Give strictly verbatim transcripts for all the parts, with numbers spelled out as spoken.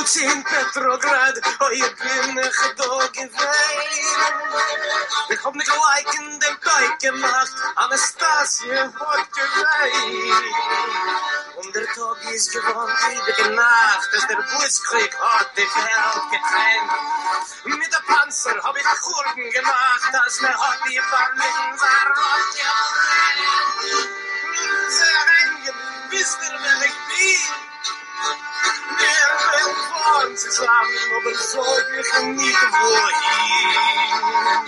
Lutz in Petrograd, oh, ich bin nicht da gewesen. Ich hab nicht gleich in den Teig gemacht, Anastasie hat geweint. Und der Tag ist gewohnt, ewige Nacht, dass der Blitzkrieg hat die Welt getrennt. Mit der Panzer hab ich Kurven gemacht, dass mir hat die Berlin verrot gebrennt. Sehr eng, wisst ihr, wer ich bin? Wir wollen zusammen, aber soll ich nicht wohin.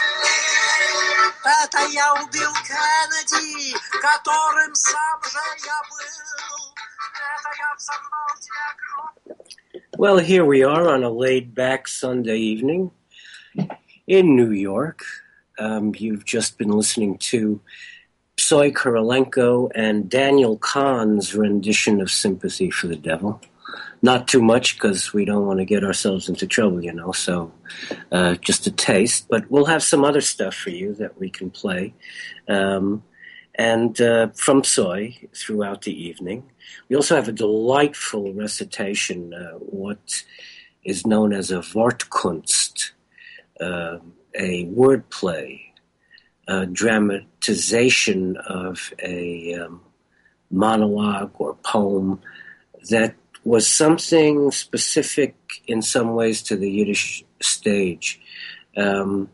Это я убил Кеннеди, которым сам же я был. Это я взорвал тебя. Well, here we are on a laid-back Sunday evening in New York. Um, you've just been listening to Psy Korolenko and Daniel Kahn's rendition of Sympathy for the Devil. Not too much, because we don't want to get ourselves into trouble, you know, so uh, just a taste. But we'll have some other stuff for you that we can play. Um, and uh, from Psy throughout the evening. We also have a delightful recitation, uh, what is known as a Wortkunst, uh, a wordplay, a dramatization of a um, monologue or poem that was something specific in some ways to the Yiddish stage. Um,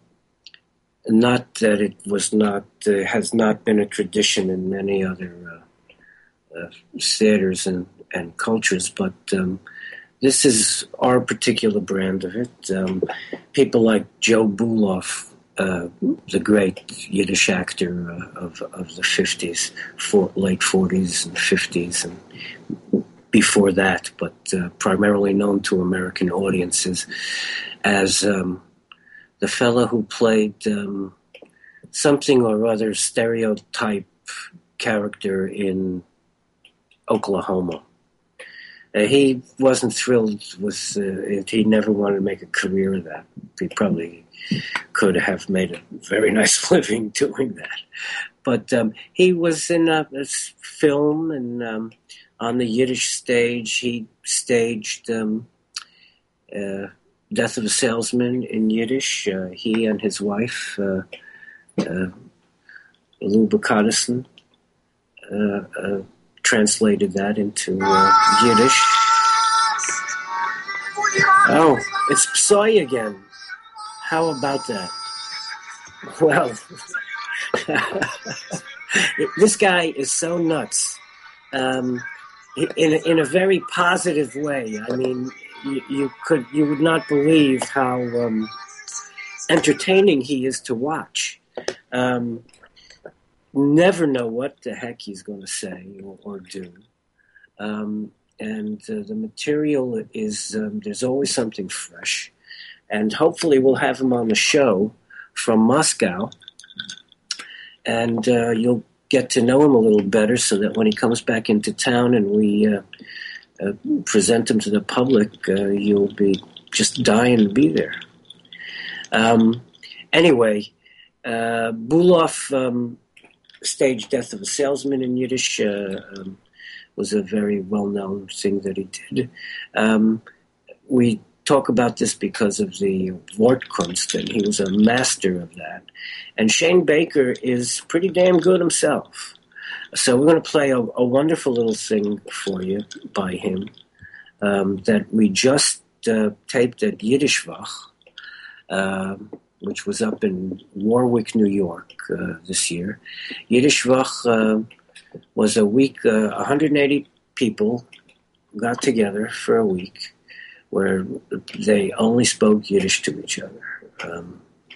not that it was not, uh, has not been a tradition in many other uh, uh, theaters and, and cultures, but um, this is our particular brand of it. Um, people like Joe Buloff, uh, the great Yiddish actor uh, of, of the fifties, for, late forties and fifties, and before that, but uh, primarily known to American audiences as um, the fellow who played um, something or other stereotype character in Oklahoma. Uh, he wasn't thrilled with uh, it. He never wanted to make a career of that. He probably could have made a very nice living doing that. But um, he was in a, a film and um, on the Yiddish stage, he staged um, uh, Death of a Salesman in Yiddish. Uh, he and his wife, uh, uh, Lou Bacadison, uh, uh, translated that into uh, Yiddish. Oh, it's Psy again. How about that? Well, this guy is so nuts. Um, in a, in a very positive way. I mean, you, you could you would not believe how um, entertaining he is to watch. Um, never know what the heck he's going to say or, or do. Um, and uh, the material is, um, there's always something fresh. And hopefully we'll have him on the show from Moscow. And uh, you'll get to know him a little better so that when he comes back into town and we uh, uh, present him to the public, uh, you'll be just dying to be there. Um, anyway, uh, Buloff um, staged Death of a Salesman in Yiddish. Uh, um, was a very well-known thing that he did. Um, we talk about this because of the Wortkunst, and he was a master of that. And Shane Baker is pretty damn good himself. So we're going to play a, a wonderful little thing for you by him um, that we just uh, taped at Yiddishvach, uh, which was up in Warwick, New York uh, this year. Yiddishvach uh, was a week, uh, one hundred eighty people got together for a week where they only spoke Yiddish to each other. Um,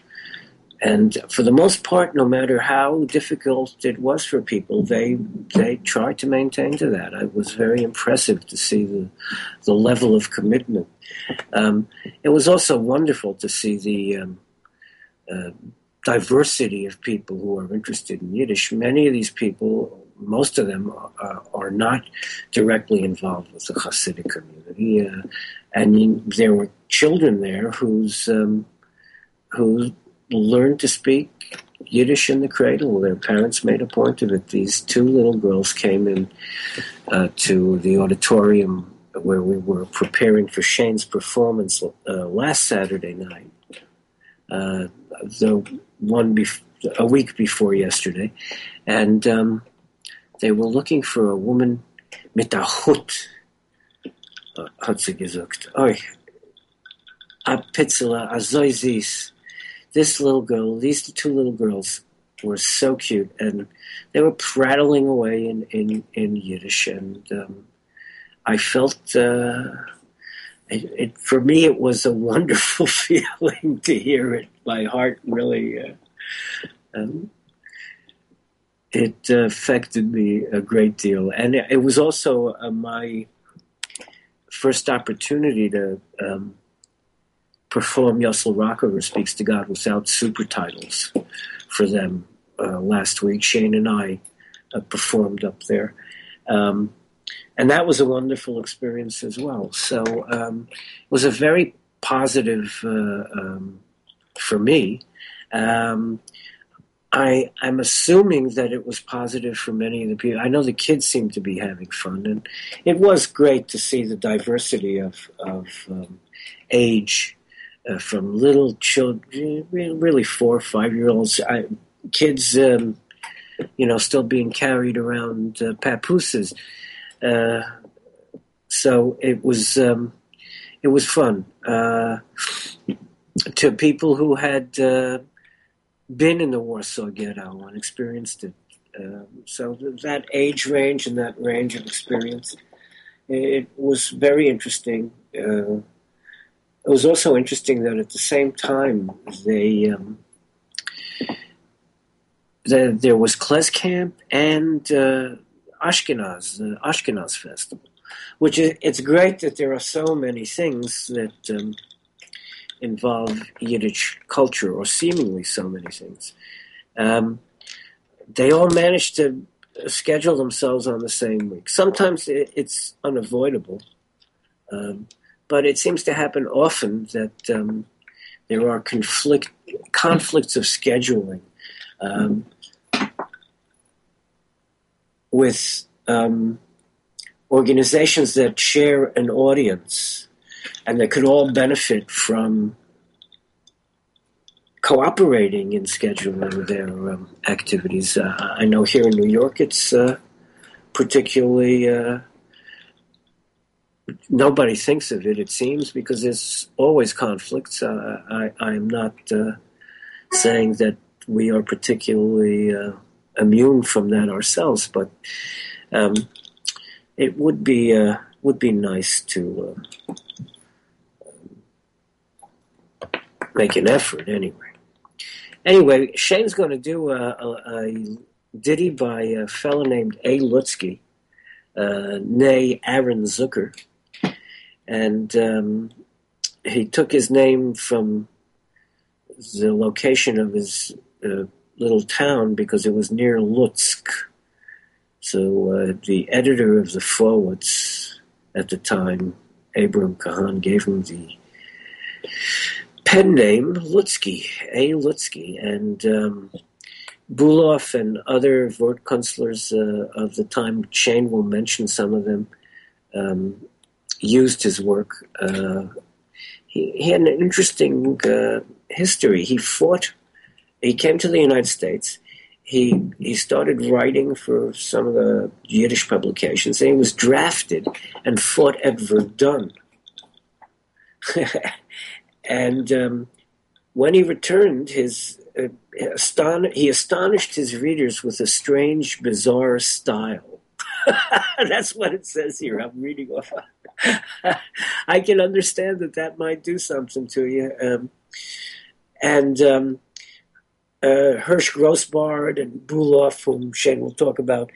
and for the most part, no matter how difficult it was for people, they they tried to maintain to that. It was very impressive to see the the level of commitment. Um, it was also wonderful to see the um, uh, diversity of people who are interested in Yiddish. Many of these people, most of them, are, are not directly involved with the Hasidic community. Uh, and there were children there who's um, who learned to speak Yiddish in the cradle. Their parents made a point of it. These two little girls came in uh, to the auditorium where we were preparing for Shane's performance uh, last Saturday night, uh, the one bef- a week before yesterday, and um, they were looking for a woman mit a Hut, uh, hat sie gesagt. Oi, a Pitzela, a so süß. This little girl, these two little girls were so cute, and they were prattling away in, in, in Yiddish, and um, I felt, uh, it, it, for me, it was a wonderful feeling to hear it. My heart really, uh, um, it uh, affected me a great deal. And it, it was also uh, my first opportunity to um, perform Yossel Rockefeller Speaks to God without super titles for them uh, last week. Shane and I uh, performed up there. Um, and that was a wonderful experience as well. So um, it was a very positive uh, um, for me. Um, I, I'm assuming that it was positive for many of the people. I know the kids seemed to be having fun, and it was great to see the diversity of, of um, age. Uh, from little children, really four or five-year-olds, I, kids, um, you know, still being carried around uh, papooses. Uh, so it was, um, it was fun. Uh, to people who had uh, been in the Warsaw Ghetto and experienced it. Um, so that age range and that range of experience, it was very interesting. Uh, It was also interesting that at the same time they um, the, there was Klezkamp and uh, Ashkenaz, the Ashkenaz Festival, which is, it's great that there are so many things that um, involve Yiddish culture, or seemingly so many things. Um, they all managed to schedule themselves on the same week. Sometimes it, it's unavoidable. Um, But it seems to happen often that um, there are conflict conflicts of scheduling um, with um, organizations that share an audience and that could all benefit from cooperating in scheduling their um, activities. Uh, I know here in New York it's uh, particularly... Uh, Nobody thinks of it, it seems, because there's always conflicts. Uh, I, I'm not uh, saying that we are particularly uh, immune from that ourselves, but um, it would be uh, would be nice to uh, make an effort, anyway. Anyway, Shane's going to do a, a, a ditty by a fellow named A. Lutzky, uh, nay Aaron Zucker. And um, he took his name from the location of his uh, little town because it was near Lutsk. So uh, the editor of the Forwards at the time, Abram Kahan, gave him the pen name Lutzky, A. Lutzky. And um, Bulow and other Wortkünstlers uh, of the time, Shane will mention some of them, um, used his work. Uh, he, he had an interesting uh, history. He fought, he came to the United States. He he started writing for some of the Yiddish publications, and he was drafted and fought at Verdun. And um, when he returned, his uh, aston- he astonished his readers with a strange, bizarre style. That's what it says here. I'm reading off. I can understand that that might do something to you. Um, and um, uh, Hirsch Grossbard and Bulow, whom Shane will talk about,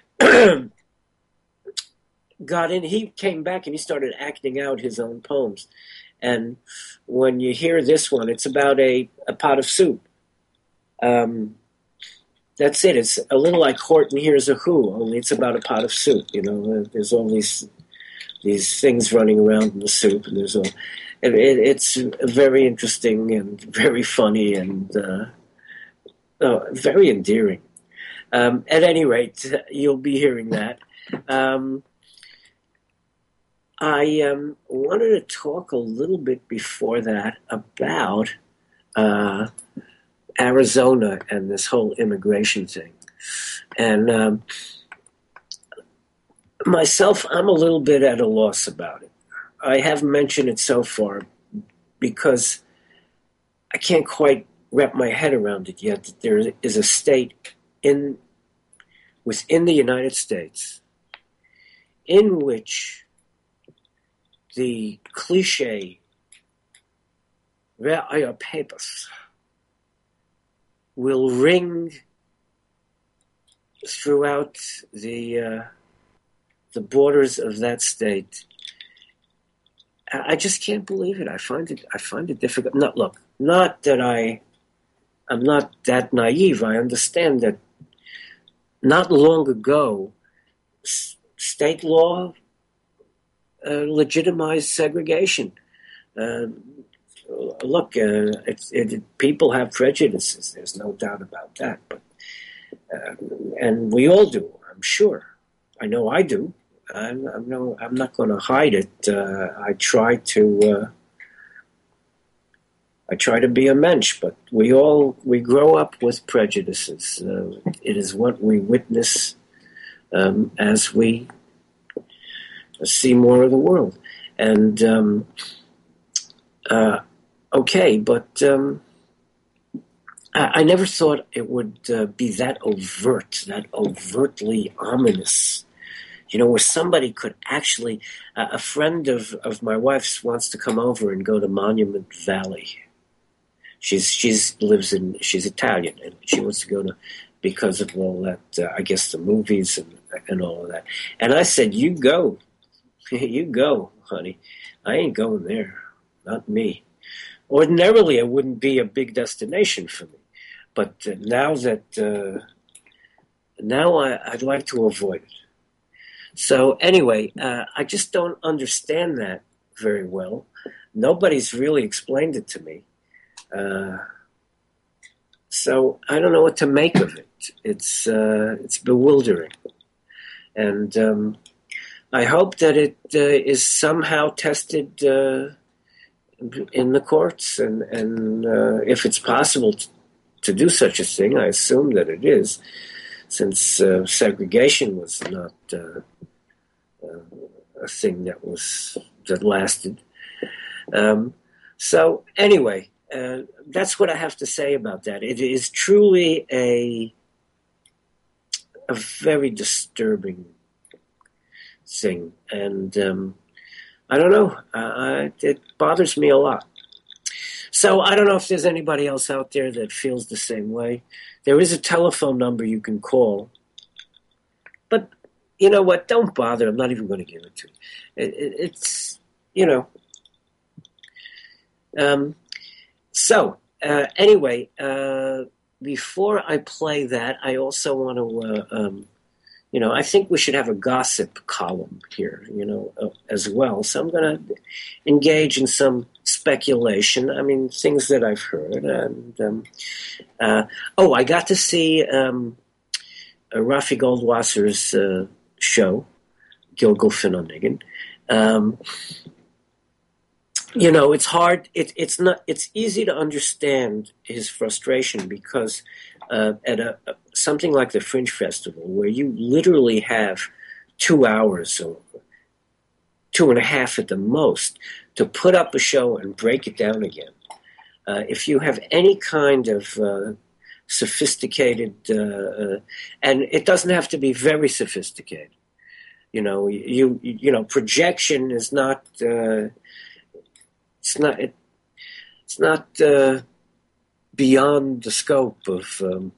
got in. He came back and he started acting out his own poems. And when you hear this one, it's about a, a pot of soup. Um, that's it. It's a little like Horton Hears a Who, only it's about a pot of soup. You know, there's all these these things running around in the soup, and there's all. It, it, it's very interesting and very funny and uh, oh, very endearing. Um, at any rate, you'll be hearing that. Um, I um, wanted to talk a little bit before that about uh, Arizona and this whole immigration thing. And um, myself, I'm a little bit at a loss about it. I haven't mentioned it so far because I can't quite wrap my head around it yet, that there is a state in within the United States in which the cliche "Where are your papers?" will ring throughout the uh, the borders of that state. I just can't believe it. I find it. I find it difficult. Not look. Not that I. I'm not that naive. I understand that. Not long ago, s- state law uh, legitimized segregation. Uh, look, uh, it's, it, people have prejudices. There's no doubt about that. But uh, and we all do. I'm sure. I know I do. I'm, I'm no. I'm not going to hide it. Uh, I try to. Uh, I try to be a mensch, but we all we grow up with prejudices. Uh, it is what we witness um, as we see more of the world. And um, uh, okay, but um, I, I never thought it would uh, be that overt, that overtly ominous. You know, where somebody could actually. Uh, a friend of of my wife's wants to come over and go to Monument Valley. She's she's lives in she's Italian and she wants to go to because of all that uh, I guess the movies and and all of that. And I said, "You go, you go, honey. I ain't going there, not me." Ordinarily, it wouldn't be a big destination for me, but uh, now that uh, now I, I'd like to avoid it. So anyway, uh, I just don't understand that very well. Nobody's really explained it to me. Uh, so I don't know what to make of it. It's uh, it's bewildering, and um, I hope that it uh, is somehow tested uh, in the courts, and and uh, if it's possible to, to do such a thing, I assume that it is, since uh, segregation was not uh, uh, a thing that was that lasted. Um, so anyway. Uh, that's what I have to say about that. It is truly a a very disturbing thing, and um, I don't know. Uh, it bothers me a lot. So I don't know if there's anybody else out there that feels the same way. There is a telephone number you can call, but you know what? Don't bother. I'm not even going to give it to you. It, it, it's you know. Um, So, uh, anyway, uh, before I play that, I also want to, uh, um, you know, I think we should have a gossip column here, you know, uh, as well. So I'm going to engage in some speculation. I mean, things that I've heard. And um, uh, oh, I got to see um, uh, Rafi Goldwasser's uh, show, Gilgul Finonigan. Um You know, it's hard. It, it's not. It's easy to understand his frustration because uh, at a, a something like the Fringe Festival, where you literally have two hours or two and a half at the most to put up a show and break it down again. Uh, if you have any kind of uh, sophisticated, uh, uh, and it doesn't have to be very sophisticated. You know, you you know, projection is not. Uh, It's not. It, it's not uh, beyond the scope of. Um,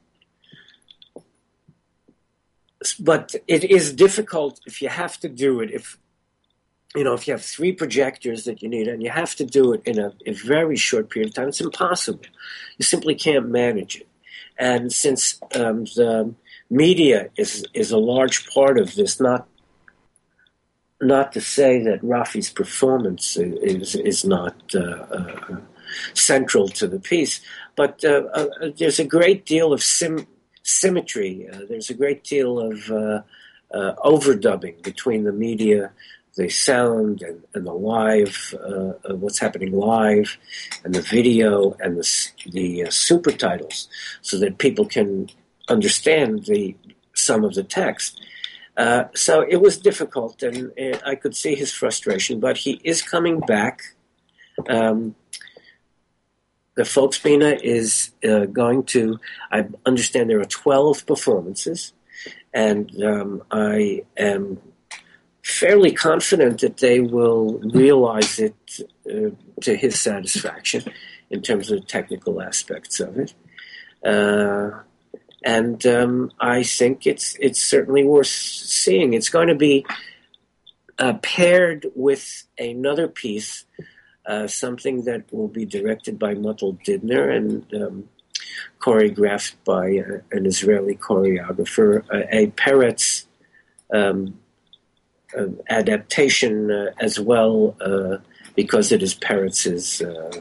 but it is difficult if you have to do it. If you know, if you have three projectors that you need, and you have to do it in a, a very short period of time, it's impossible. You simply can't manage it. And since um, the media is is a large part of this, not. Not to say that Rafi's performance is is not uh, uh, central to the piece, but uh, uh, there's a great deal of sim- symmetry. Uh, there's a great deal of uh, uh, overdubbing between the media the sound and, and the live, uh, uh, what's happening live, and the video and the the uh, super titles, so that people can understand the some of the text. Uh, so it was difficult, and, and I could see his frustration. But he is coming back. Um, the Volksbühne is uh, going to. I understand there are twelve performances, and um, I am fairly confident that they will realize it uh, to his satisfaction in terms of the technical aspects of it. Uh, and um, I think it's it's certainly worth seeing. It's going to be uh, paired with another piece, uh, something that will be directed by Motl Dibner and um, choreographed by uh, an Israeli choreographer, uh, a Peretz um Uh, adaptation uh, as well, uh, because it is Peretz's uh,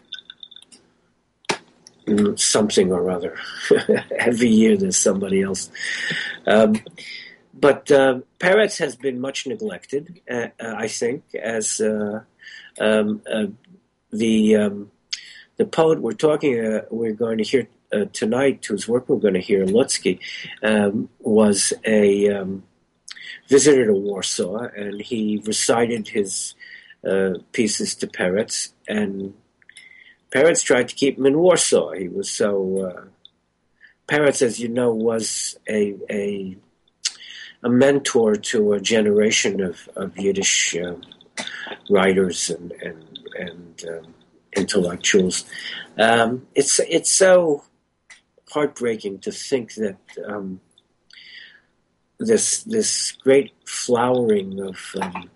something or other. Every year there's somebody else. Um, but uh, Peretz has been much neglected, uh, I think, as uh, um, uh, the um, the poet we're talking, uh, we're going to hear uh, tonight, whose work we're going to hear, Lutzky, um, was a um, visitor to Warsaw, and he recited his uh, pieces to Peretz, and Peretz tried to keep him in Warsaw. He was so... Uh, Peretz, as you know, was a a, a mentor to a generation of, of Yiddish uh, writers and and, and um, intellectuals. Um, it's, it's so heartbreaking to think that... Um, This this great flowering of um,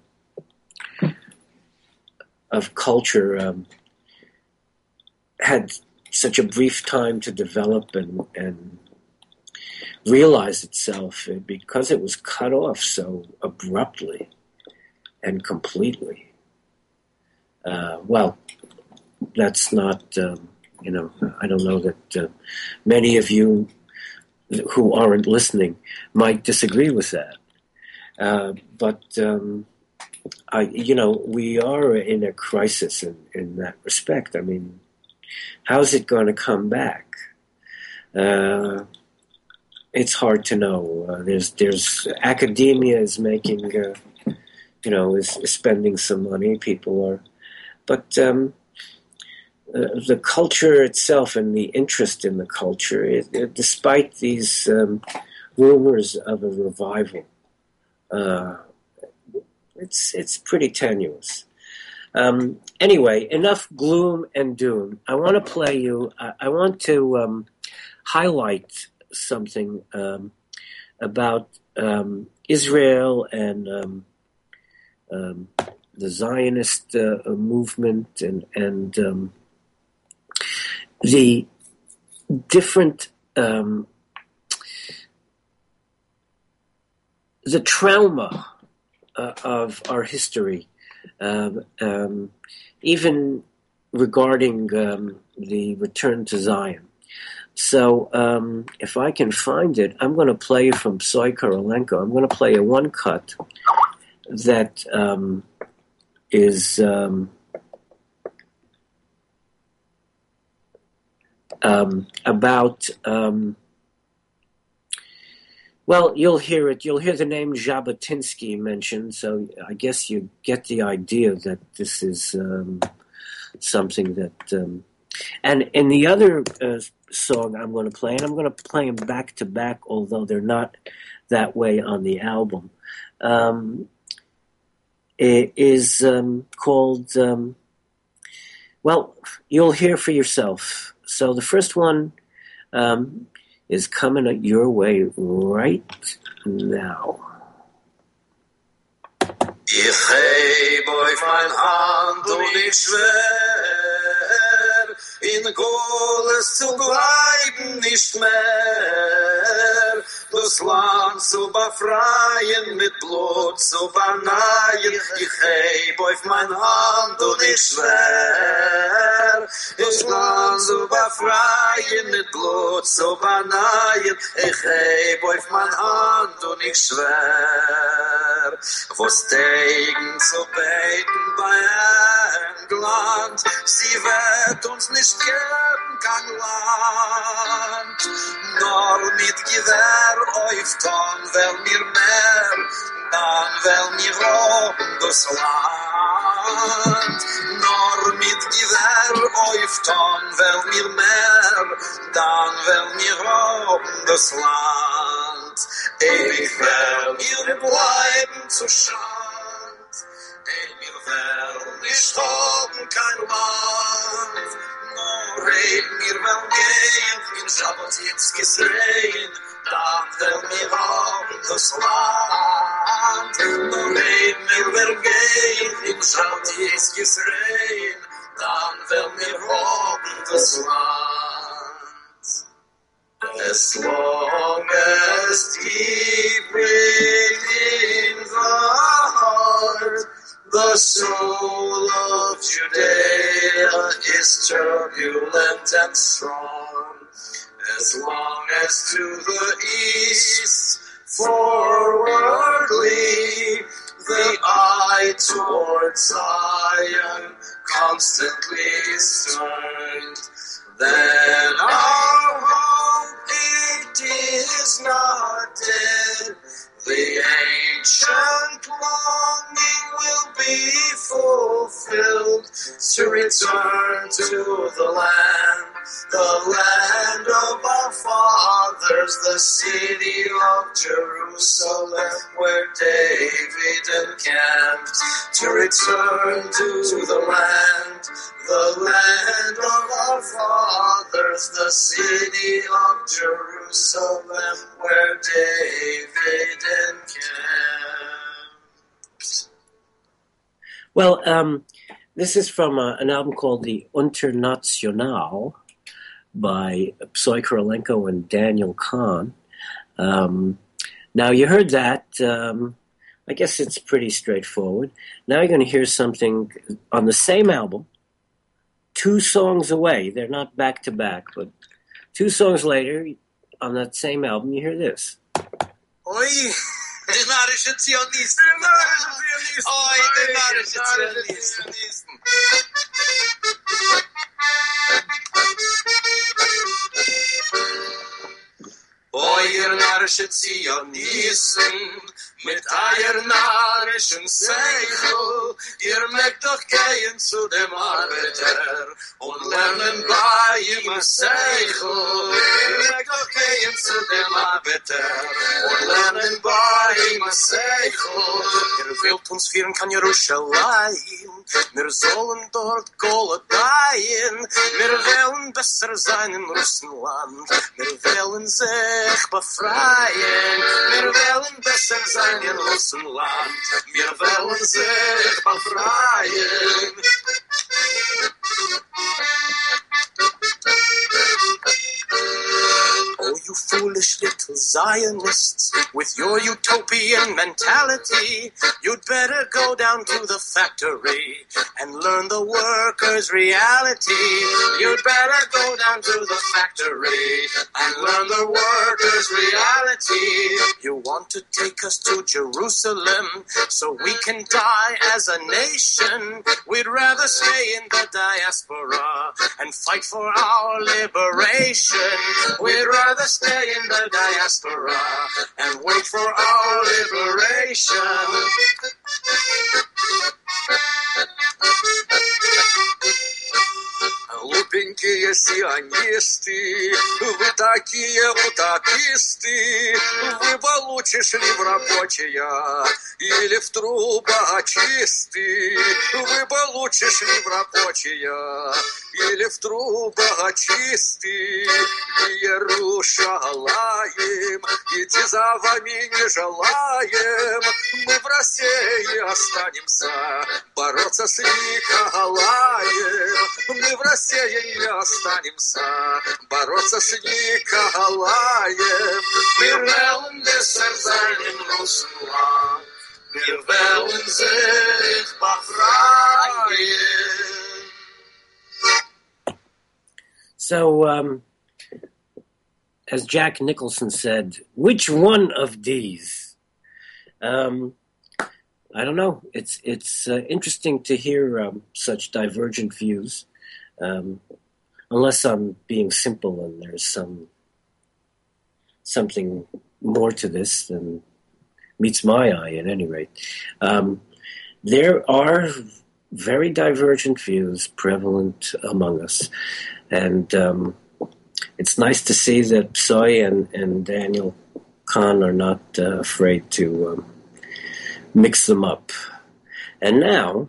of culture um, had such a brief time to develop and, and realize itself because it was cut off so abruptly and completely. Uh, well, that's not um, you know I don't know that uh, many of you who aren't listening might disagree with that. Uh, but, um, I, you know, we are in a crisis in, in that respect. I mean, how's it going to come back? Uh, it's hard to know. Uh, there's, there's, academia is making, uh, you know, is, is spending some money. People are, but, um, Uh, the culture itself and the interest in the culture, it, it, despite these um, rumors of a revival, uh, it's it's pretty tenuous. Um, anyway, enough gloom and doom. I want to play you. I, I want to um, highlight something um, about um, Israel and um, um, the Zionist uh, movement and and. Um, The different, um, the trauma uh, of our history, uh, um, even regarding um, the return to Zion. So um, if I can find it, I'm going to play from Psoy Korolenko. I'm going to play a one cut that um, is... Um, Um, about, um, well, you'll hear it. You'll hear the name Jabotinsky mentioned, so I guess you get the idea that this is um, something that... Um, and in the other uh, song I'm going to play, and I'm going to play them back-to-back, although they're not that way on the album, um, it is um, called... Um, well, you'll hear for yourself. So the first one um, is coming your way right now. Ich heb auf mein Hand und ich schwör, in Goles zu bleiben nicht mehr, das Land zu befreien, mit Blut zu verneien. Ich heb geb auf mein Hand und ich schwör, ich kann so befreien mit Blut, so beneien, ich geb auf mein Hand und ich schwör, was tegen zu beten bei England, sie wird uns nicht geben, kein Land, nur mit Gewehr auf Ton, weil mir mehr, dann will mir roben das Land, nur mit Gewehr auf Ton, will mir mehr, dann will mir roben das Land, ewig will mir bleiben zu Schand, ewig will nicht haben kein Land, nur red mir will gehen, in Schabbatitskis rein, dann will mir haben das Land, nur red mir will gehen, in Schabbatitskis rein, dann will mir haben das Land. As long as deep within the heart, the soul of Judea is turbulent and strong. As long as to the east, forwardly, the eye towards Zion constantly is turned, then our hope it is not dead. The ancient longing will be fulfilled to return to the land, the land of our fathers, the city of Jerusalem where David encamped, to return to the land, the land of our fathers, the city of Jerusalem where David encamped. Well, um, this is from uh, an album called The International by Psy Korolenko and Daniel Kahn. Um, now, you heard that. Um, I guess it's pretty straightforward. Now you're going to hear something on the same album, two songs away. They're not back-to-back, but two songs later, on that same album, you hear this. Oi, der narische Zionisten. Der narische Zionisten. Oi, der narische Zionisten. Oi, ihr narische Zionisten, mit eier narischen Seichel, ihr mögt doch gehen zu dem Arbeiter und lernen bei ihm Seichel. Ihr mögt doch gehen zu dem Arbeiter und lernen bei ihm Seichel. Ihr wollt uns führen kann Jerusalem, wir sollen dort Goldaien, wir wollen besser sein in Russland, wir wollen sich befreien, wir wollen besser sein in Russland, wir wollen sich befreien. Oh, you foolish little Zionists, with your utopian mentality, you'd better go down to the factory and learn the workers' reality. You'd better go down to the factory and learn the workers' reality. You want to take us to Jerusalem so we can die as a nation. We'd rather stay in the diaspora and fight for our liberation. We'd rather stay in the diaspora and wait for our liberation. Глупенькие сионисты, вы такие утописты, вы получишь ли в рабочие или в трубочисты, вы получишь ли в рабочие или в трубочисты, Иерушалаем, идти за вами не желаем, мы в России останемся бороться с Николаем, мы в России не останемся бороться с Николаем. Wir wollen besser sein in Russland, wir wollen sich befreien. So, um, as Jack Nicholson said, which one of these? Um, I don't know. It's it's uh, interesting to hear um, such divergent views, um, unless I'm being simple and there's some something more to this than meets my eye, at any rate. Um, there are very divergent views prevalent among us, and um, it's nice to see that Psoy and, and Daniel Kahn are not uh, afraid to um, mix them up. And now,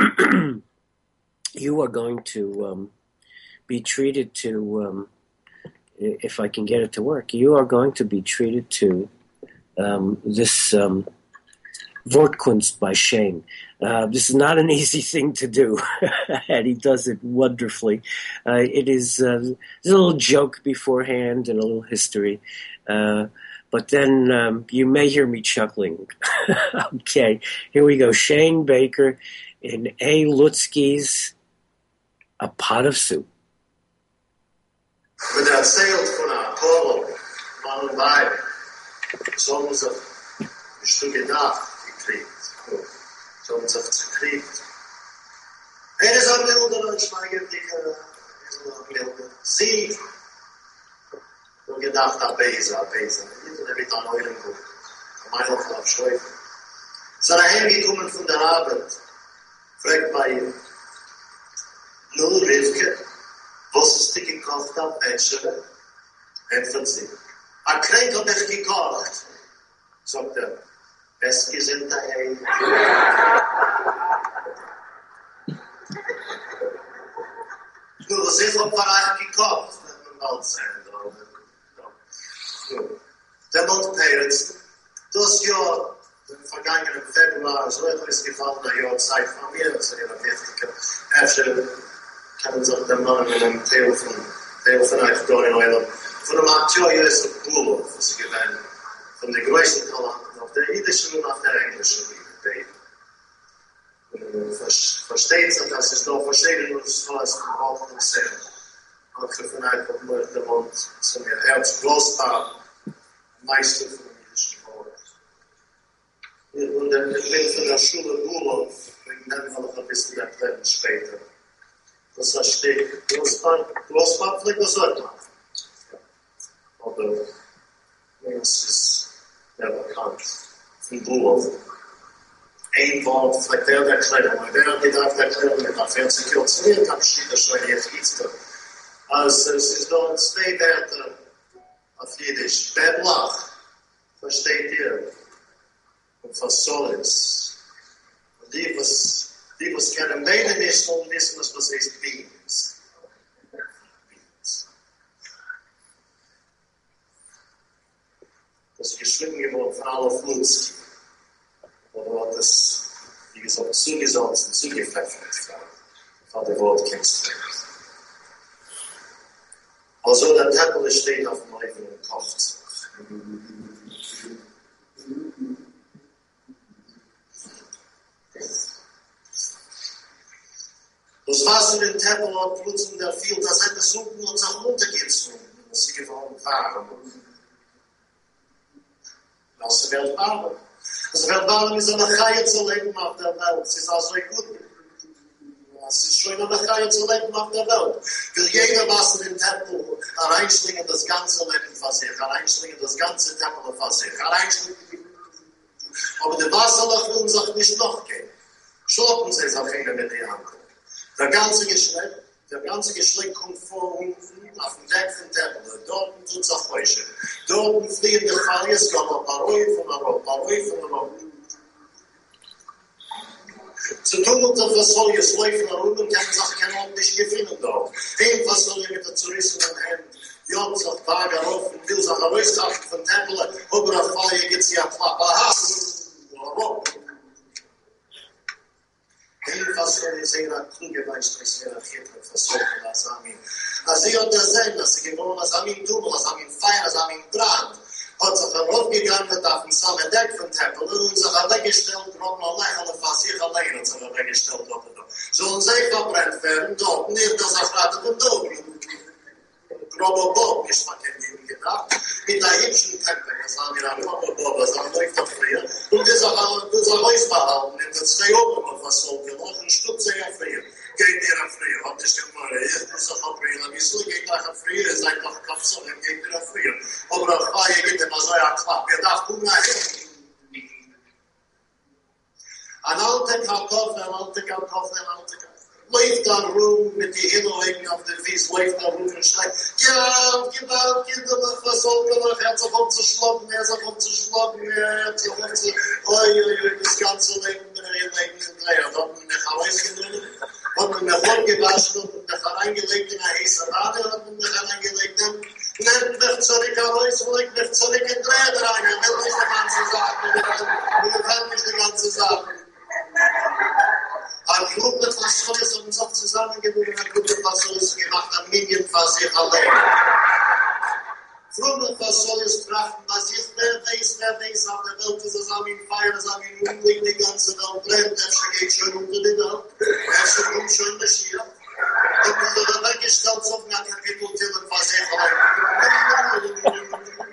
you are going to um, be treated to, um, if I can get it to work, you are going to be treated to um, this um, Wortkunst by Shane. Uh, this is not an easy thing to do, and he does it wonderfully. Uh, it is uh, there's a little joke beforehand and a little history, uh, but then um, you may hear me chuckling. Okay, here we go. Shane Baker in A. Lutzky's A Pot of Soup. We erzählt von einer Polo, Mann und Weib, so haben sie ein Stück gedacht gekriegt, so haben sie gekriegt. Er ist ein Milder, ein Schweigerdicker, ist ein Milder. Sie haben gedacht, ein Beser, ein Beser. Er wird an eurem Buch, am Einhofen abschreiben. Sie sind heimgekommen von der Arbeit, fragt bei ihm, nur Rivke, was ist die gekocht hat, Ätschere? Empfand sie. A Kränk hat er gekocht, sagt er. Es gesinnt daheim. Nur, was ist auf Verein gekocht? Bald sein, der Montpelz, das Jahr, im vergangenen Februar, so etwas gefallen, ein Jahr Zeit von mir, das ist eine wichtige Ätschere. Kann sich der Mann in einem Teil von, Teil von euch da in Eulam, von dem Akteur Josef Bulow, was sie gewähnt, von der größten Talenten, auf der jüdischen und auf der englischen Liebe. Versteht sich, dass es da verschiedene und es war es auch nicht sehr. Auch von euch, ob man der Mann zu mir Herz groß war, Meister von dem jüdischen Wort. Und der Begriff von der Schule Bulow, wir werden noch ein bisschen erklären später. Das versteht Großpapp, vielleicht was soll man. Aber es ist ja bekannt. Von Bulow. Ein Wort, vielleicht der Erklärung. Wer hat gedacht, der Erklärung mit einer vierzig Jahren zu mir, kann ich das schon jetzt jetzt. Also es ist noch zwei Werte auf Jiddisch. Beblach, versteht ihr? Und was soll es? Und die, was Die, was kennen beide nicht, und wissen, was das ist, Beans. Beans. Das ist geschrieben geworden von Alof Lutzky. Oder hat das, wie gesagt, zugesalzt und zugepfeffert von der Wort kennst. Also der Tempel steht auf dem Leben und kocht sich. Das Wasser im Tempel hat plötzlich der Fiel, das hätte suchen und sich runtergezogen, was sie gewohnt waren. Das ist Weltbahn. Das Weltbahn ist eine Chaya zu leben auf der Welt. Es ist also gut. Es ist schön, eine Chaya zu leben auf der Welt. Will jeder Wasser im Tempel reinschlingen, das ganze Leben von sich, reinschlingen, das ganze Tempel von sich, reinschlingen. Aber der Wasserloch will sich nicht noch gehen. Schloppen sie es auf Finger mit den Hand. Der ganze Geschlecht, der ganze Geschlecht kommt vor unten auf dem Deck von Tempel. Dort tut es auch Wäsche. Dort fliehen die Chalias, kommen ein paar Ruhe von der Rob, ein paar Ruhe von der Rob. Zu tun und was soll jetzt laufen herum und kann sich kein Ort nicht gefunden dort. Irgendwas soll ich mit der zerrissenen Hand, Jons auf Tage auf und will sich herauskraft von Tempel, ob er auf Feier gibt sie ein Klapp. Aha, Rob. Jedenfalls soll ich sehen, dass Krüge weiß, dass er Hitler versucht hat, als Amin. Als sie hat gesehen, dass sie gewohnt, als Amin Tubel, als Amin Feier, als Amin Brand, hat sich heraufgegangen auf dem Samedeck von Tempel und sich weggestellt, Rob allein, alle fast sich allein hat sich weggestellt. Sollen sie verbrennt werden, dort, nicht, dass er gerade von dort. Robobo, nicht mal kennen gedacht, mit der hübschen Tempel, das haben wir dann Robobo, das haben wir doch früher, und dieser Häusbehalten, in der zwei Oben, was so gemacht, ein Stück sehr früher, geht ihr früher, habt ihr schon mal, ich muss doch auch früher, wie so geht gleich früher, seid doch Kapsel, geht ihr früher, aber auch Feier geht immer so ja klar, ihr darf Hunger hin. An alte Kartoffel, an alte Kartoffel, an alte Kartoffel. Läuft da rum mit die Hinlegen auf den Fies, läuft da rum und schreit, ja, Gewalt, Kinder, was soll man, Herz auf uns zu schlagen, Herz auf uns zu schlagen, Herz auf uns zu, oi, oi, oi, das ganze Leben, Leben, Leben, da hat man mich ausgenommen, hat man mich vorgewaschen, hat man mich reingelegt in eine heiße Rade, hat man mich reingelegt, nehmt mich zurück heraus, legt mich zurück in Gläder rein, ich will nicht die ganze Sache, ich will nicht die ganze Sache. Ein Gruppe Fassolis und uns auch zusammengegeben, eine Gruppe Fassolis gemacht, ein Medienfass sich allein. Frumme Fassolis trachten, was ich, wer weiß, wer weiß, auf der Welt ist es an ihm feiern, es an ihm umliegen, die ganze Welt brennt, er geht schön unter die Welt, er kommt schön marschiert. Und wir weggestellt, so ein Kapitel, was sich allein.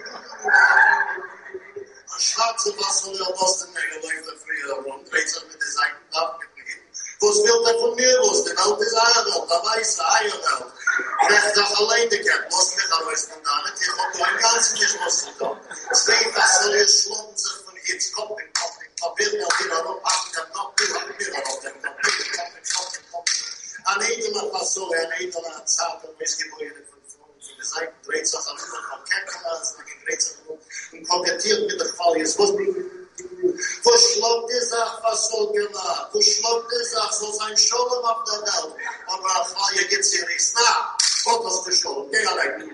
Ein schwarzer Fassoli auf Ostenmenge läuft er früher rum, dreht sich mit den Seiten ab, was will der von mir was? Die Welt ist Eierwelt, der weiße Eierwelt. Recht doch allein die Kette, was mich aber ist von da nicht, ich hab doch ein ganz nicht was von da. Zwei Fassoli schlucken sich von Hitz, Kopf in Kopf in Kopf, wird mir wieder noch packen, dann noch wieder auf den Kopf, Kopf in Kopf in Kopf. Ein edler Fassoli, ein edler zarter Missgebäude von vorne zu den Seiten, dreht sich an immer von Kettenlassen, dreht sich um und kokettiert mit der Fall, jetzt was Verschluckt die Sache, was soll gemacht? Verschluckt die Sache, so sein Scholem auf der Welt. Aber auf Feier geht's hier nichts nach. Gott was verschollen, geh allein.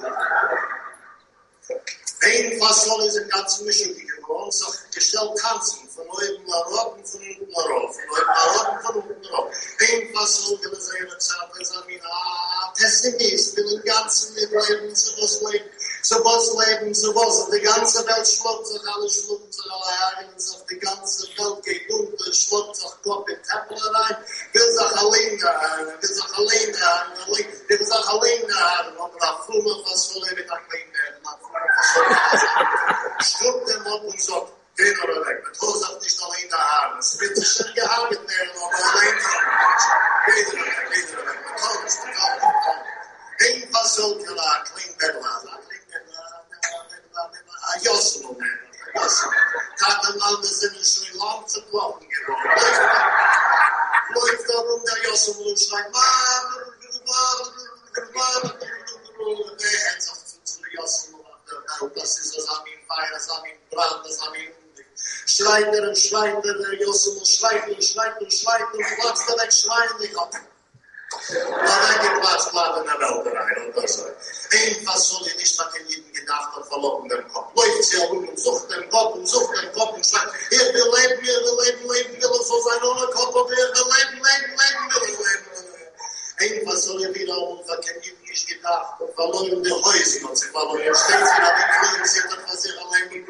Ein Fassol ist in ganzen Mischung geworden, sich gestellt tanzen, von oben nach oben, von unten nach oben, von oben nach oben, von unten nach oben. Ein Fassol will es eine Zeit, wenn es an mir, ah, Pessimist, will im Ganzen nicht leben, so was leben, so was leben, so was. Und die ganze Welt schluckt sich, alle schlucken sich, alle Herren sich, die ganze Welt geht unter, schluckt sich Gott in Tempel rein, will sich allein haben, will sich allein haben, will sich allein haben, aber nach Frumme Fassol mit allein werden, nach Frumme Fassol. Strupp den Mund und sagt, geh oder weg. Mit Hose hat nicht allein da haben. Es wird sich schon gehaget werden, aber allein da. Geh oder weg, geh oder weg. Mit Hose, mit Hose, mit Hose. Ein Fassol klar, klingt Bedla. Klingt Bedla, a Jossel, man. Jossel. Tatenmann, wir sind schon lang zu kloppen geworden. Läuft da rum der Jossel und schreit, Mann, Mann, der hat sich zu der Jossel. Das ist das Amin Feier, das Amin Brand, das Amin Undig. Schreit er und schreit er, der Jossel und schreit und schreit und schreit und platzt er weg, schreien dich ab. Da weggeplatzt bleibt in der Welt rein und das. Ebenfalls soll ich nicht nach den jeden gedacht und verloren den Kopf. Läuft sie herum und sucht den Kopf und sucht den Kopf und schreit, ihr will leben, ihr will leben, leben, will so sein ohne Kopf, und ihr will leben, leben, leben, will leben. Ebenfalls soll ich wieder um verkennen, nicht gedacht und verloren die Häuser und sie verloren. Steht sie nach den Klingen, sie hat was ihr allein.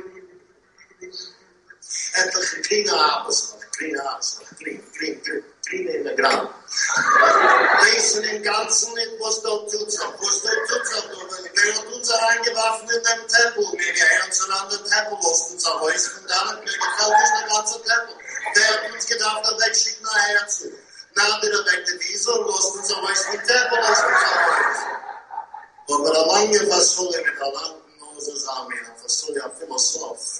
Endlich kleine Abends, kleine Abends, kleine, kleine, kleine in der Graben. Lesen im Ganzen nicht, was dort tut sich, was dort tut sich. Wir haben uns reingeworfen in den Tempel. Wir gehen zu einem anderen Tempel, was unser Haus von da nicht mehr gefällt, ist der ganze Tempel. Der hat uns gedacht, er wegschickt nachher zu. Na, der weckte Wieso, los unser Haus vom Tempel, aus unser Haus. Aber alleine was soll er mit allein Moses Armee, was soll er Philosoph?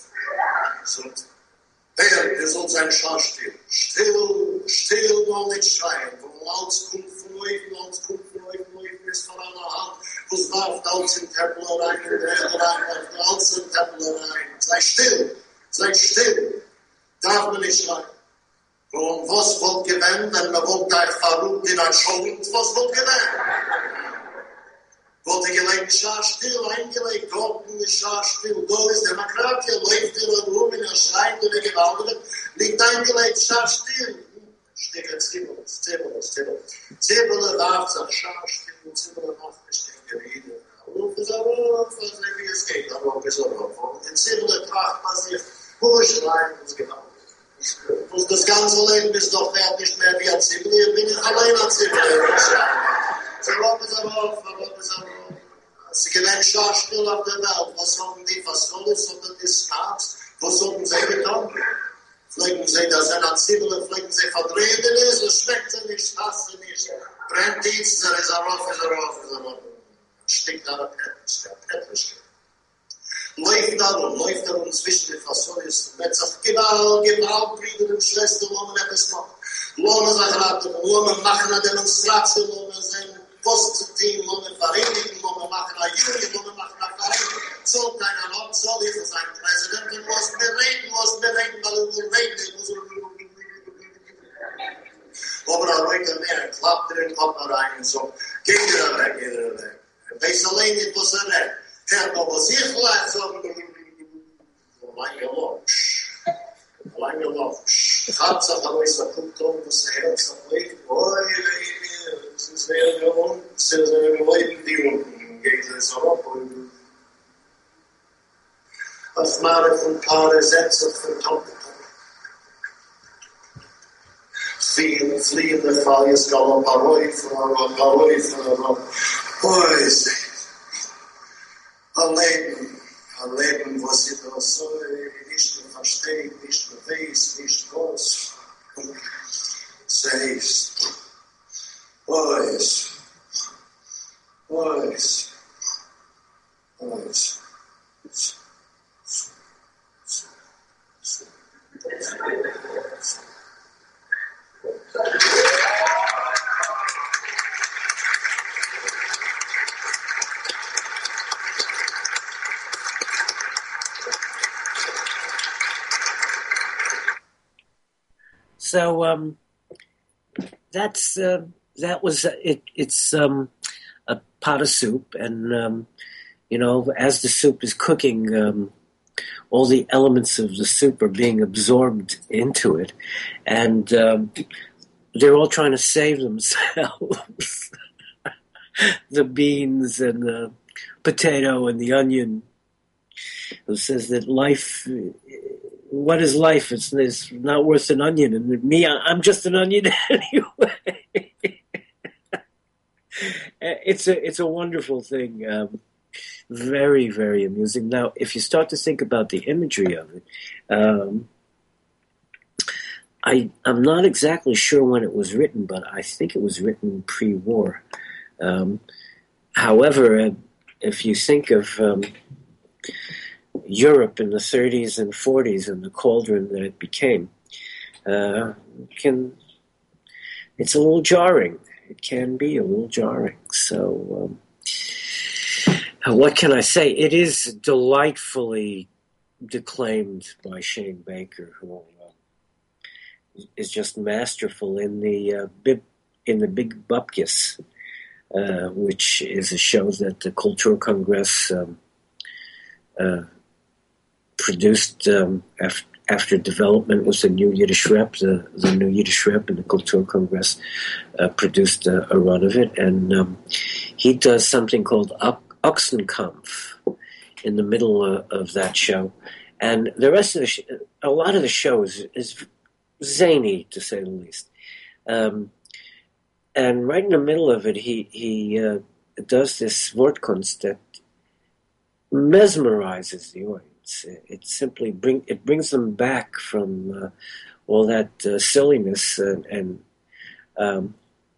Der, der soll sein Schar still. Still, still, noch nicht schreien. Von Lauts kommt von euch, Lauts kommt von euch, von euch ist von einer Hand. Was darf Lauts im Tempel rein, in der Erde rein, Lauts im Tempel rein. Sei still, sei still. Darf man nicht schreien. Und was wollt gewähnt, wenn man wollt euch verrückt in ein Schuld, was wollt gewähnt? Wollte gelegt, Schar still, eingelegt, Gott ist Schar still, da ist Demokratie, läuft ihr rum, in der Schrein, in der Gewalt, liegt eingelegt, Schar still. Stecke Zibbel, Zibbel, Zibbel. Zibbel darf sich, Schar still, Zibbel macht nicht den Gerede. Ruf ist er auf, was nicht wie es geht, aber Ruf ist er auf. Und in Zibbel tracht man sich, wo schreien, was genau. Und das ganze Leben ist doch wert nicht mehr wie ein Zibbel, ich bin nicht allein ein Zibbel, ich schreien. So Ruf ist er auf, Ruf ist er auf. Sie gewinnen Schauspiel auf der Welt. Was haben die Fasolis oder die Snaps? Was haben sie getan? Pflegen sie, dass er an Zivile, pflegen sie verdrehen ist, es schmeckt sie nicht, hasst sie nicht. Brennt dies, er ist er auf, ist er auf, ist er auf. Stinkt an der Petrischke. Läuft darum, läuft darum zwischen den Fasolis. Mit sich Gewalt, Gewalt, Brüder und Schwestern, wo man etwas macht. Lohne sich raten, wo man machen eine Demonstration, wo man sein Post-Team, wo man vereinigen, wo man machen eine Jury, wo man machen eine Vereinigung. So keiner noch, so wie für seinen Präsidenten, muss bereden, muss bereden, weil er will reden, muss er... Aber er redet mehr, klappt er in den Kopf rein und so. Geht er weg, geht er weg. Er weiß allein nicht, was er weg. Er hat noch was ich vielleicht so... Allein gelaufen. Allein gelaufen. Ich hab sich aber ich so guckt um, was er hat, so lebt. Oh, es ist sehr gewohnt, es ist sehr gewohnt, die unten geht er so ab und... Als Mare von Paare Sätze vertont. Fliehen, fliehen, der Fall ist Galopp, Aroi, Aroi, Aroi, Aroi. Oh, ist ein Leben, ein Leben, was sie da so nicht mehr versteht, nicht mehr weiß, nicht groß. Sie ist. Oh, ist. Oh, ist. Oh, ist. So um, that's uh, that was uh, it. It's um, a pot of soup, and um, you know, as the soup is cooking, um, all the elements of the soup are being absorbed into it, and um, they're all trying to save themselves. The beans and the potato and the onion. Who says that life? What is life? It's, it's not worth an onion. And me, I'm just an onion anyway. It's a it's a wonderful thing. Um, very, very amusing. Now, if you start to think about the imagery of it, um, I, I'm not exactly sure when it was written, but I think it was written pre-war. Um, however, uh, if you think of... Um, Europe in the thirties and forties and the cauldron that it became, uh, can it's a little jarring. It can be a little jarring. So, um, what can I say? It is delightfully declaimed by Shane Baker, who uh, is just masterful in the uh, bib, in the Big Bupkis, uh, which is a show that the Cultural Congress. Um, uh, produced um, after, after development was the new Yiddish Rep, the, the new Yiddish Rep and the Kultur Congress uh, produced a, a run of it, and um, he does something called Ochsenkampf in the middle of, of that show, and the rest of the sh- a lot of the show is, is zany, to say the least, um, and right in the middle of it, he he uh, does this Wortkunst that mesmerizes the audience. It simply bring it brings them back from uh, all that uh, silliness and, and um,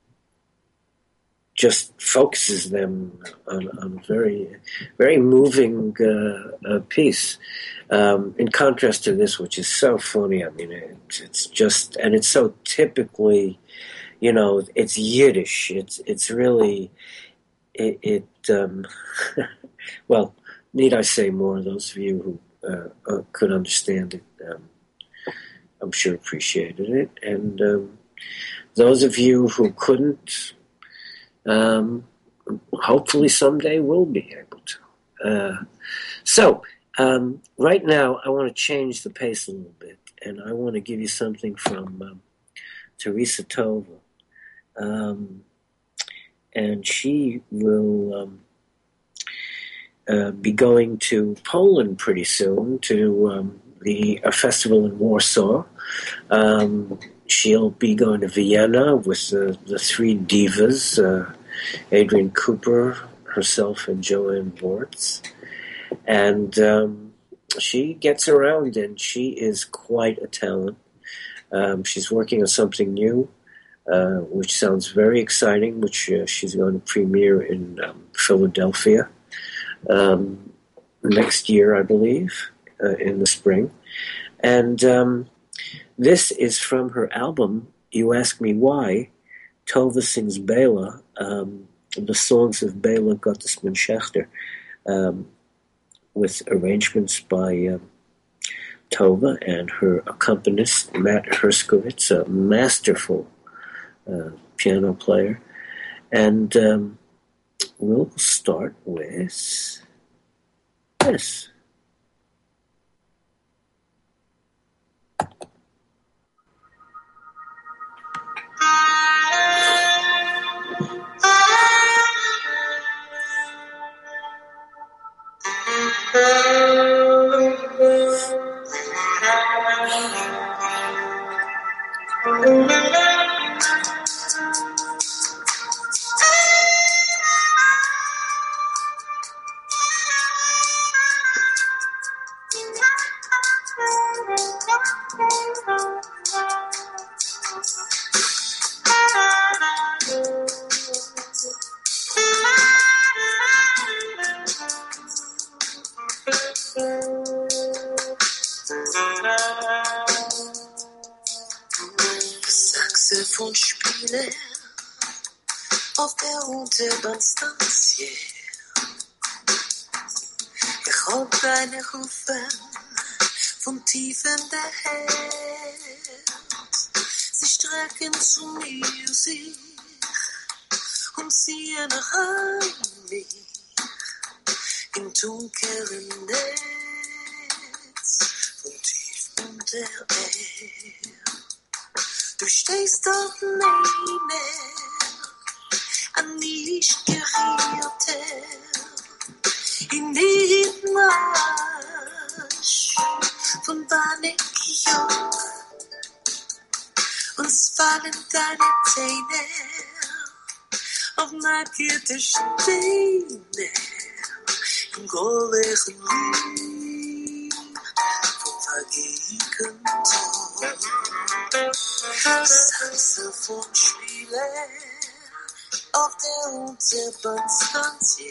just focuses them on, on a very, very moving uh, uh, piece. Um, in contrast to this, which is so funny. I mean, it, it's just and it's so typically, you know, it's Yiddish. It's it's really it. it um, well. Need I say more? Those of you who uh, uh, could understand it, um, I'm sure appreciated it. And um, those of you who couldn't, um, hopefully someday will be able to. Uh, so, um, right now, I want to change the pace a little bit, and I want to give you something from um, Teresa Tova. Um, and she will... Um, Uh, be going to Poland pretty soon to um, the a festival in Warsaw. Um, she'll be going to Vienna with the, the three divas, uh, Adrian Cooper, herself and Joanne Bortz. And um, she gets around, and she is quite a talent. Um, she's working on something new, uh, which sounds very exciting, which uh, she's going to premiere in um, Philadelphia um, next year, I believe, uh, in the spring. And um, this is from her album, You Ask Me Why, Tova Sings Bela, um, the songs of Bela Gottesman Schechter, um, with arrangements by um, Tova and her accompanist, Matt Herskovitz, a masterful uh, piano player. And um, we'll start with this. Saxophonspieler auf der Unterbahnstanzie. Ich hab deine Rufe von tief in der Herz. Sie strecken zu mir sich und ziehen nach mich im dunklen Netz von tief unter Erde. Du stehst dort neben mir, an nicht gerierte, in den Marsch von Panikjung. Uns fallen deine Zähne auf nackte Steine im goldigen Lied vom vergehenden Tod. Saxophonspieler auf der Unterbahnstanzie.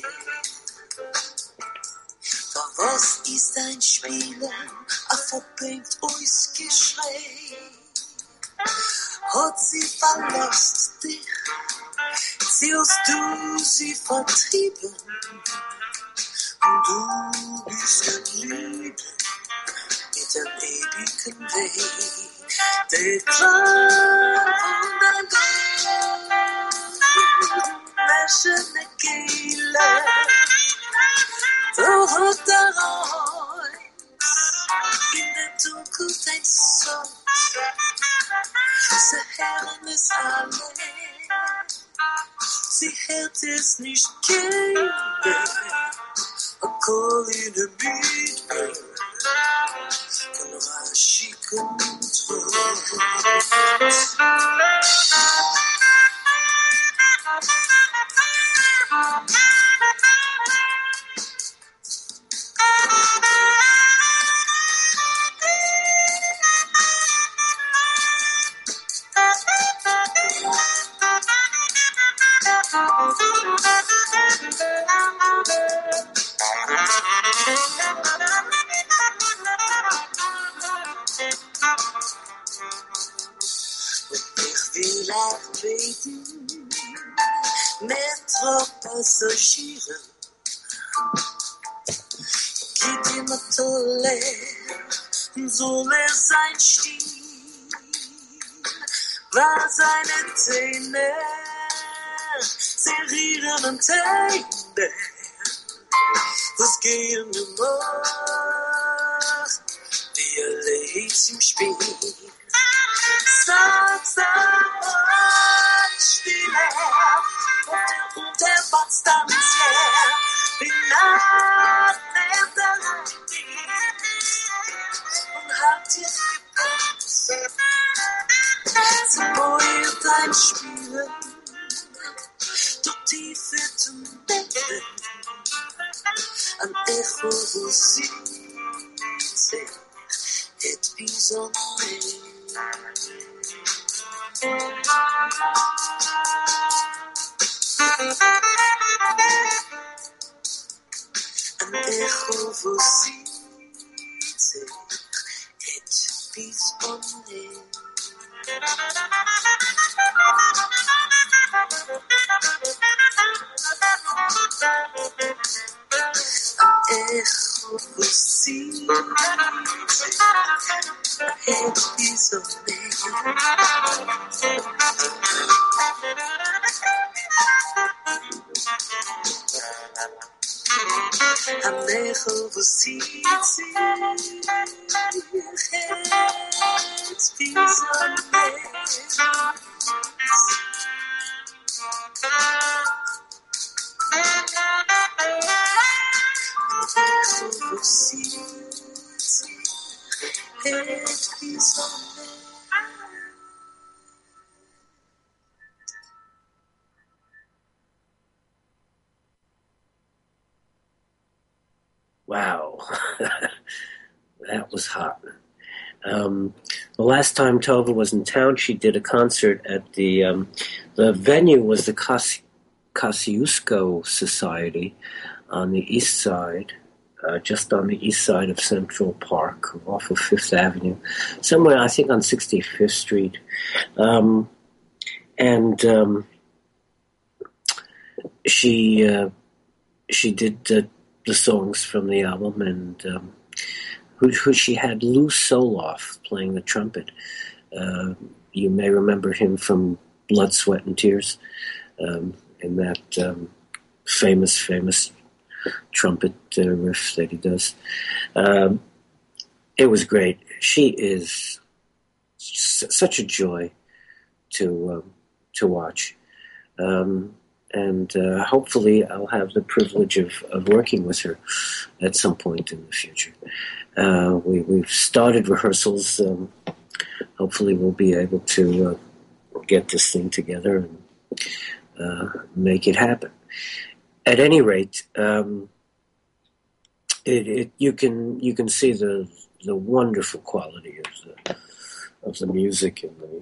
Doch was ist ein Spieler, er verbringt uns Geschrei. Hat sie verlost dich, zielst du sie vertrieben, und du bist geblieben mit dem ewigen Weg. Der Klang von dein Gold, wäschende Kehle, so hat der Reis in der Zukunft ein Song. Sie hören es alle, sie hört es nicht gehen, a call in a beat, von Rashi Control. Passagieren, geht immer tolle, soll er sein Stil, war seine Zähne, serieren und Teile, was gehen immer, wie er lebt im Spiel. Sag, sag, Spieler, und der Badstanzie, wie nah nimmt er und hat dir gepasst. Sie wollt ein Spielen, doch tiefe zum Becken, an echo will see sich, it be so an echo will see sich, it be so echo will see it is of me. An echo will see it is of me. Wow, that was hot. Um, the last time Tova was in town, she did a concert at the, um, the venue was the Kos- Kosciuszko Society on the east side, uh, just on the east side of Central Park, off of Fifth Avenue, somewhere, I think, on sixty-fifth Street. Um, and um, she uh, she did uh, the songs from the album, and um, who, who she had Lou Soloff playing the trumpet. Uh, you may remember him from Blood, Sweat, and Tears, um, in that um, famous, famous trumpet uh, riff that he does. Um, it was great. She is s- such a joy to um, to watch. Um, and uh, hopefully I'll have the privilege of, of working with her at some point in the future. Uh, we, we've started rehearsals. Um, hopefully we'll be able to uh, get this thing together and uh, make it happen. At any rate, um, it, it, you can you can see the the wonderful quality of the of the music, and the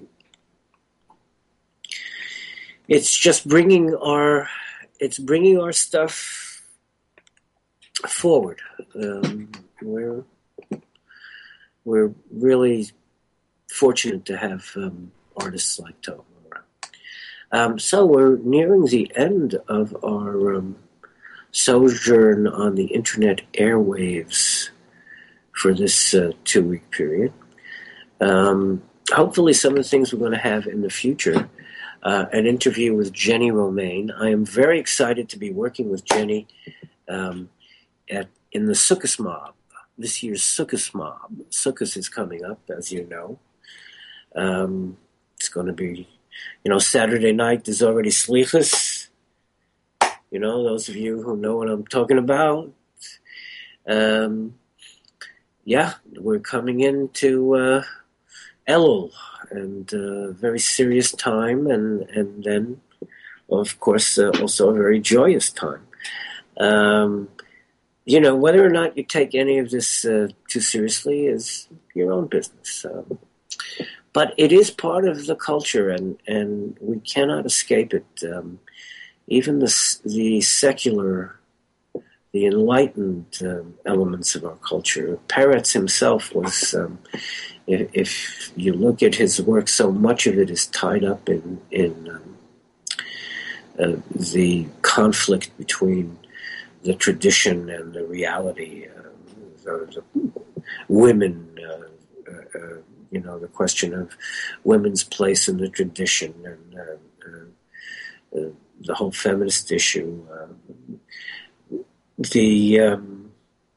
it's just bringing our it's bringing our stuff forward. Um, we're we're really fortunate to have um, artists like Tova around. Um, so we're nearing the end of our um, sojourn on the internet airwaves for this uh, two-week period. Um, hopefully some of the things we're going to have in the future, uh, an interview with Jenny Romaine. I am very excited to be working with Jenny um, at in the Sukkot Mob, this year's Sukkot Mob. Sukkot is coming up, as you know. Um, it's going to be, you know, Saturday night, there's already Slichus. You know, those of you who know what I'm talking about. Um, yeah, we're coming into uh, Elul, and a uh, very serious time, and, and then, of course, uh, also a very joyous time. Um, you know, whether or not you take any of this uh, too seriously is your own business. Um, but it is part of the culture, and, and we cannot escape it. Um, even the, the secular, the enlightened um, elements of our culture. Peretz himself was, um, if, if you look at his work, so much of it is tied up in, in um, uh, the conflict between the tradition and the reality. Uh, the, the women, uh, uh, uh, you know, the question of women's place in the tradition, and uh, uh, uh, the whole feminist issue. Uh, the um,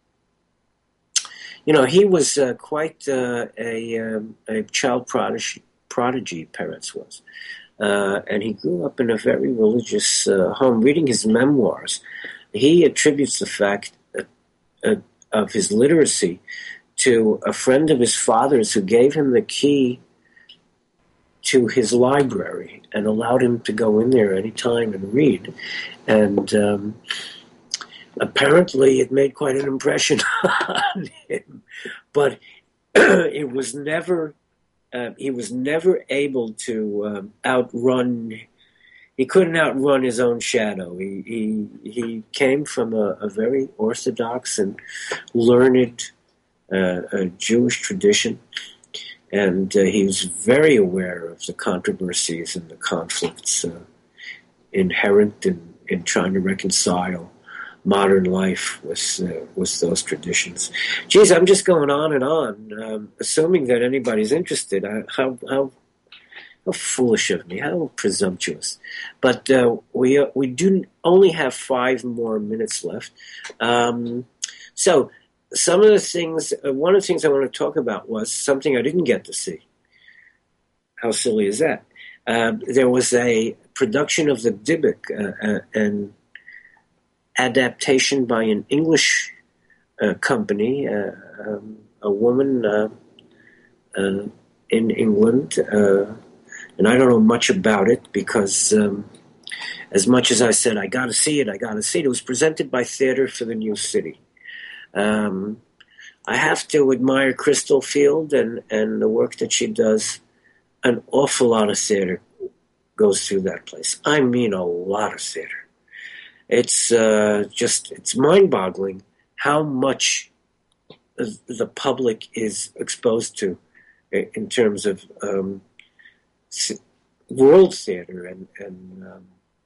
you know, he was uh, quite uh, a um, a child prodigy. Prodigy, Peretz was, uh, and he grew up in a very religious uh, home. Reading his memoirs, he attributes the fact uh, uh, of his literacy to a friend of his father's who gave him the key to his library and allowed him to go in there anytime and read. And um, apparently it made quite an impression on him. But it was never, uh, he was never able to um, outrun, he couldn't outrun his own shadow. He he, he came from a, a very orthodox and learned uh, a Jewish tradition. And uh, he was very aware of the controversies and the conflicts uh, inherent in, in trying to reconcile modern life with uh, with those traditions. Geez, I'm just going on and on, um, assuming that anybody's interested. I, how how how foolish of me! How presumptuous! But uh, we uh, we do only have five more minutes left, um, so. Some of the things, uh, one of the things I want to talk about was something I didn't get to see. How silly is that? Uh, there was a production of the Dybbuk, uh, uh, an adaptation by an English uh, company, uh, um, a woman uh, uh, in England, uh, and I don't know much about it because um, as much as I said, I got to see it, I got to see it, it was presented by Theater for the New City. Um, I have to admire Crystal Field and, and the work that she does. An awful lot of theater goes through that place. I mean, a lot of theater. It's uh, just, it's mind-boggling how much the public is exposed to in terms of um, world theater and, and um,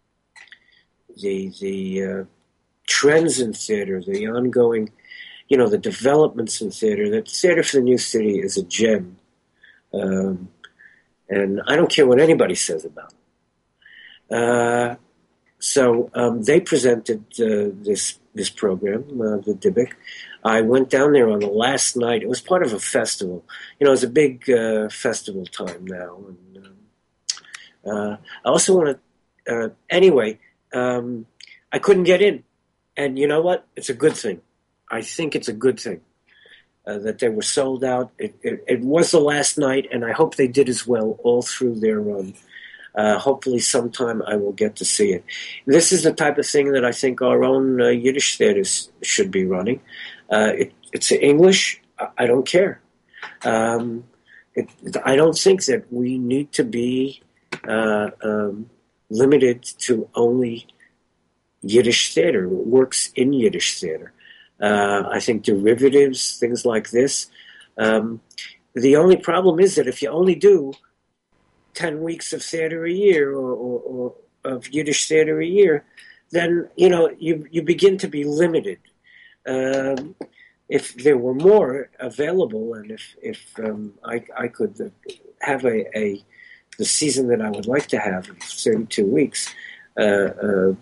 the, the uh, trends in theater, the ongoing, you know, the developments in theater. That Theater for the New City is a gem. Um, and I don't care what anybody says about it. Uh, so um, they presented uh, this this program, uh, the Dybbuk. I went down there on the last night. It was part of a festival. You know, it's a big uh, festival time now. And um, uh, I also want to, uh, anyway, um, I couldn't get in. And you know what? It's a good thing. I think it's a good thing uh, that they were sold out. It, it, it was the last night, and I hope they did as well all through their run. Uh, hopefully sometime I will get to see it. This is the type of thing that I think our own uh, Yiddish theaters should be running. Uh, it, it's English. I, I don't care. Um, it, I don't think that we need to be uh, um, limited to only Yiddish theater, works in Yiddish theater. Uh, I think derivatives, things like this. Um, the only problem is that if you only do ten weeks of theater a year or, or, or of Yiddish theater a year, then, you know, you, you begin to be limited. Um, if there were more available and if, if um, I, I could have a, a the season that I would like to have, thirty-two weeks, uh, uh,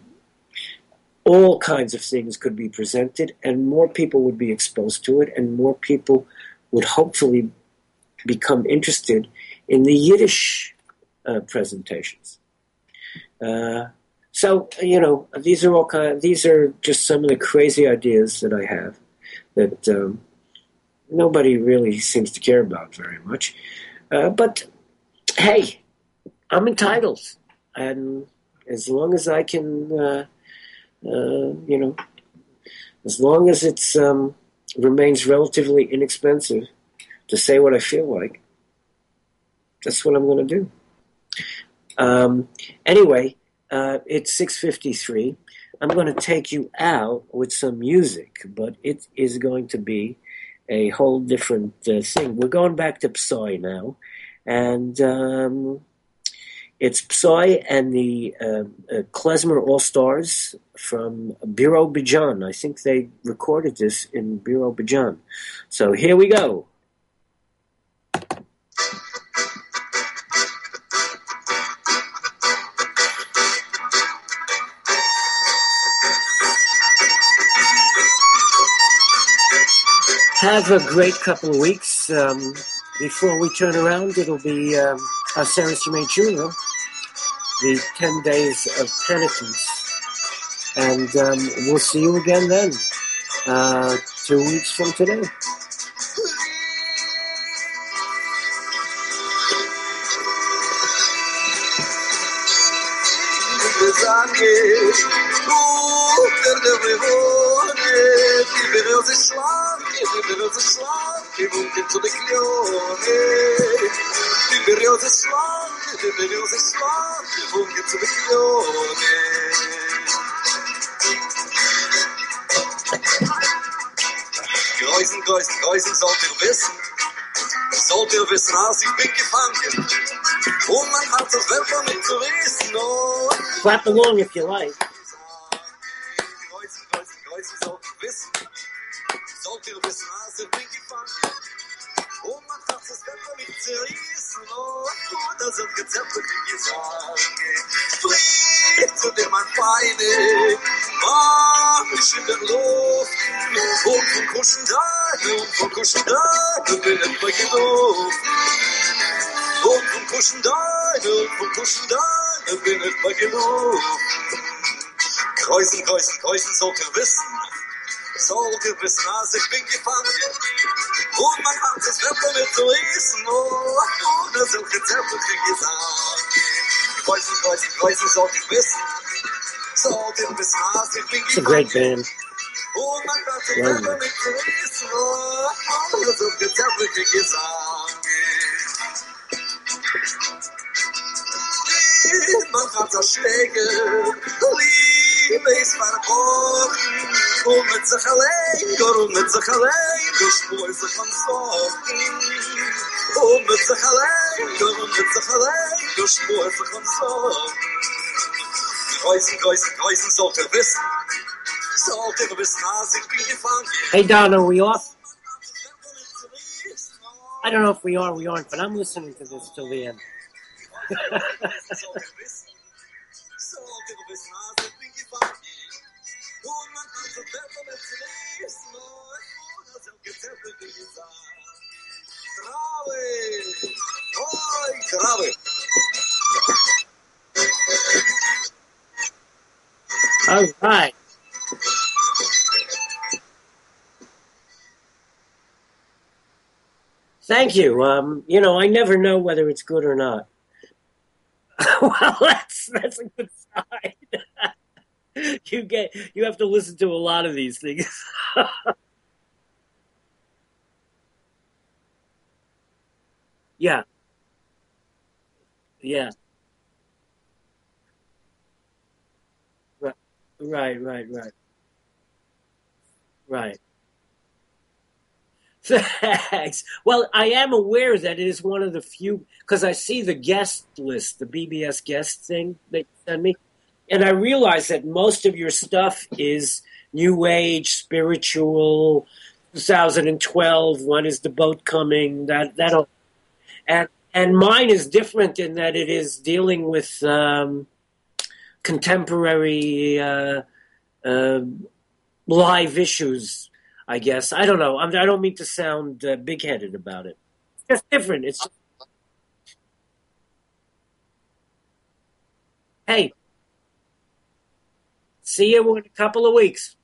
all kinds of things could be presented and more people would be exposed to it and more people would hopefully become interested in the Yiddish uh, presentations. Uh, so, you know, these are all kind of, these are just some of the crazy ideas that I have that um, nobody really seems to care about very much. Uh, but, hey, I'm entitled. And as long as I can... Uh, Uh, you know, as long as it's um, remains relatively inexpensive to say what I feel like, that's what I'm going to do. Um, anyway, uh, it's six fifty-three. I'm going to take you out with some music, but it is going to be a whole different uh, thing. We're going back to Psy now, and um, it's Psy and the uh, uh, Klezmer All-Stars from Birobidzhan. I think they recorded this in Birobidzhan. So here we go. Have a great couple of weeks. Um, before we turn around, it'll be um, Aseret Yemei Tshuva, the ten days of penitence. And um, we'll see you again then, uh, two weeks from today. zange du der der revone die beroz schlang die beroz schlang die bunte zu de klione die beroz schlang die beroz schlang die bunte zu de klione Geusen, Geusen, Geusen, sollt ihr wissen, sollt ihr wissen, als ich bin gefangen. Und man hat das Wetter mit zu wissen, oh. Clap along if you like. Geusen, Geusen, Geusen, sollt ihr wissen, sollt ihr wissen, als ich bin gefangen. Und man hat das Wetter mit zu wissen, oh. Das sind Gezepte, die gesagt. Fliegt zu dem mein Feine, mach mich in der Luft. Und von Kuschen da, und von Kuschen da, du bin ich bei Geduft. Und von Kuschen da, und von Kuschen da, du bin ich bei Geduft. Kreuzen, kreuzen, kreuzen, sollt ihr wissen, sollt ihr wissen, als ich bin gefangen. Und mein Herz ist Wetter mit zu essen, oh, ohne solche Zepter krieg ich sagen. Kreuzen, kreuzen, kreuzen, sollt ihr wissen, sollt ihr wissen, als ich bin gefangen. It's a great band. Oh, man hat sich selber mit zu wissen, oh, ohne solche Zepter krieg ich sagen. Man hat das Schläge, Liebe ist verboten, und mit sich allein, und mit sich allein, du spürst sich von Sorgen. Und mit sich allein, und mit sich allein, du spürst sich von Sorgen. Kreuzen, kreuzen, kreuzen, sollt ihr wissen, sollt ihr wissen, als ich bin gefangen. Hey, Don, are we off? I don't know if we are, we aren't, but I'm listening to this till the end. All right. Thank you. Um, you know, I never know whether it's good or not. Well, that's that's a good sign. you get you have to listen to a lot of these things. Yeah, yeah, right, right, right, right, right. Thanks. Well, I am aware that it is one of the few, because I see the guest list, the B B S guest thing that you send me, and I realize that most of your stuff is New Age, spiritual, twenty twelve, when is the boat coming, that, that'll, and, and mine is different in that it is dealing with um, contemporary uh, uh, live issues, I guess. I don't know. I'm, I don't mean to sound uh, big-headed about it. It's just different. It's just, hey, see you in a couple of weeks.